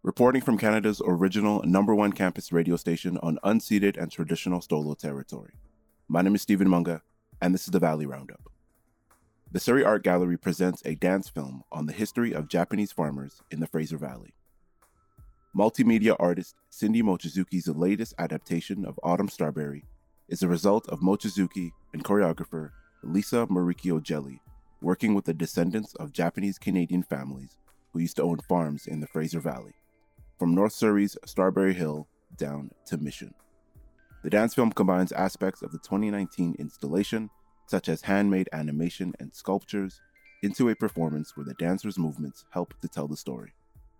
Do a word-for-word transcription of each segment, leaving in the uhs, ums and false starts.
reporting from Canada's original number one campus radio station on unceded and traditional Stolo territory. My name is Stephen Munga, and this is the Valley Roundup. The Surrey Art Gallery presents a dance film on the history of Japanese farmers in the Fraser Valley. Multimedia artist Cindy Mochizuki's latest adaptation of Autumn Strawberry is a result of Mochizuki and choreographer Lisa Marikio Jelly working with the descendants of Japanese-Canadian families who used to own farms in the Fraser Valley, from North Surrey's Strawberry Hill down to Mission. The dance film combines aspects of the twenty nineteen installation, such as handmade animation and sculptures, into a performance where the dancers' movements help to tell the story.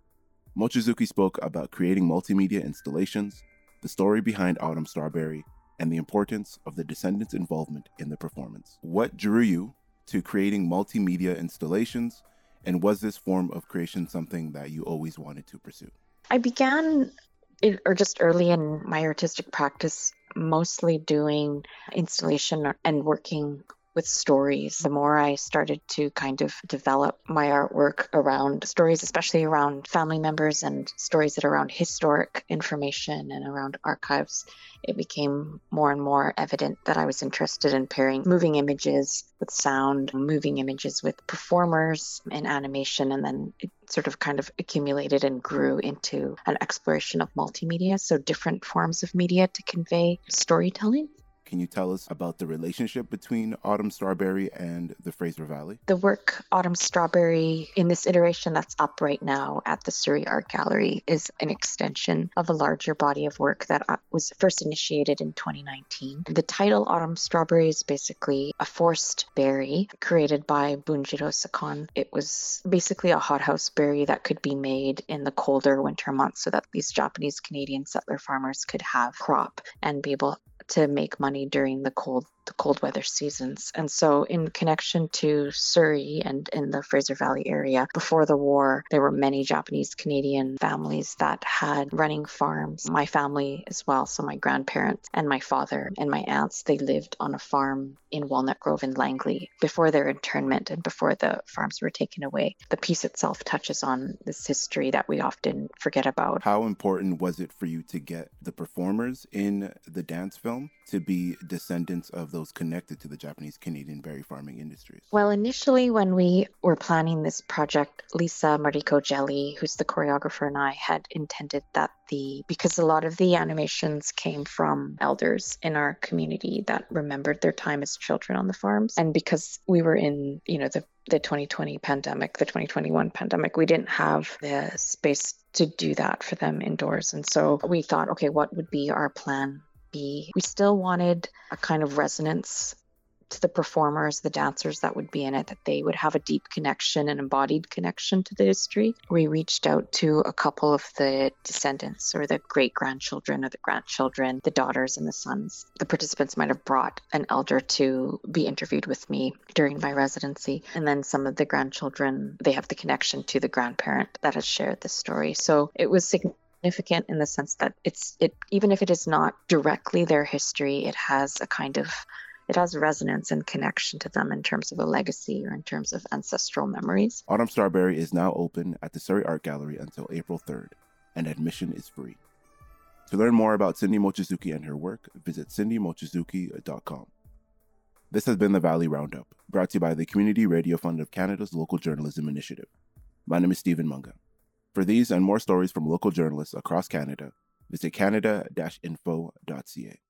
Mochizuki spoke about creating multimedia installations, the story behind Autumn Strawberry, and the importance of the descendants' involvement in the performance. What drew you to creating multimedia installations, and was this form of creation something that you always wanted to pursue? I began, in, or just early in my artistic practice, mostly doing installation and working with stories. The more I started to kind of develop my artwork around stories, especially around family members and stories that are around historic information and around archives, it became more and more evident that I was interested in pairing moving images with sound, moving images with performers and animation, and then it sort of kind of accumulated and grew into an exploration of multimedia, so different forms of media to convey storytelling. Can you tell us about the relationship between Autumn Strawberry and the Fraser Valley? The work Autumn Strawberry, in this iteration that's up right now at the Surrey Art Gallery, is an extension of a larger body of work that was first initiated in twenty nineteen. The title Autumn Strawberry is basically a forced berry created by Bunjiro Sakon. It was basically a hothouse berry that could be made in the colder winter months so that these Japanese Canadian settler farmers could have crop and be able to make money during the cold the cold weather seasons. And so in connection to Surrey and in the Fraser Valley area, before the war, there were many Japanese Canadian families that had running farms. My family as well, so my grandparents and my father and my aunts, they lived on a farm in Walnut Grove in Langley before their internment and before the farms were taken away. The piece itself touches on this history that we often forget about. How important was it for you to get the performers in the dance film to be descendants of those connected to the Japanese Canadian berry farming industries? Well, initially when we were planning this project, Lisa Mariko Jelly, who's the choreographer, and I had intended that the, because a lot of the animations came from elders in our community that remembered their time as children on the farms. And because we were in, you know, the the twenty twenty pandemic, the twenty twenty-one pandemic, we didn't have the space to do that for them indoors. And so we thought, okay, what would be our plan B? We still wanted a kind of resonance to the performers, the dancers that would be in it, that they would have a deep connection, an embodied connection to the history. We reached out to a couple of the descendants or the great-grandchildren or the grandchildren, the daughters and the sons. The participants might have brought an elder to be interviewed with me during my residency. And then some of the grandchildren, they have the connection to the grandparent that has shared the story. So it was significant. Significant in the sense that it's it even if it is not directly their history, it has a kind of it has resonance and connection to them in terms of a legacy or in terms of ancestral memories. Autumn Strawberry is now open at the Surrey Art Gallery until April third, and admission is free. To learn more about Cindy Mochizuki and her work, visit cindy mochizuki dot com. This has been the Valley Roundup, brought to you by the Community Radio Fund of Canada's Local Journalism Initiative. My name is Stephen Munga. For these and more stories from local journalists across Canada, visit canada dash info dot c a.